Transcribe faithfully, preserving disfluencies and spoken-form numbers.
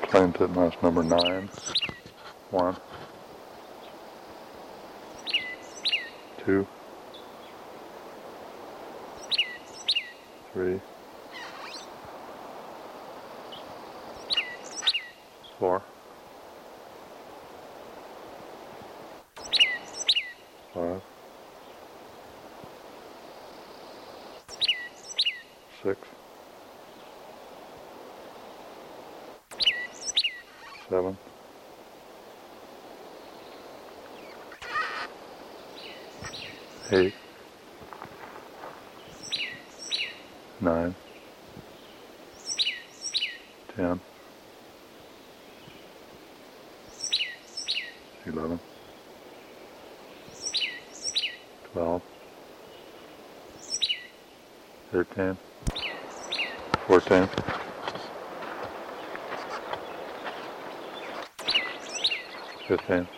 Plane titmouse number nine. One. Two. Three. Four. Five. Six. Seven. Eight. Nine. Ten. Eleven. Twelve. Thirteen. Fourteen. Fifteen.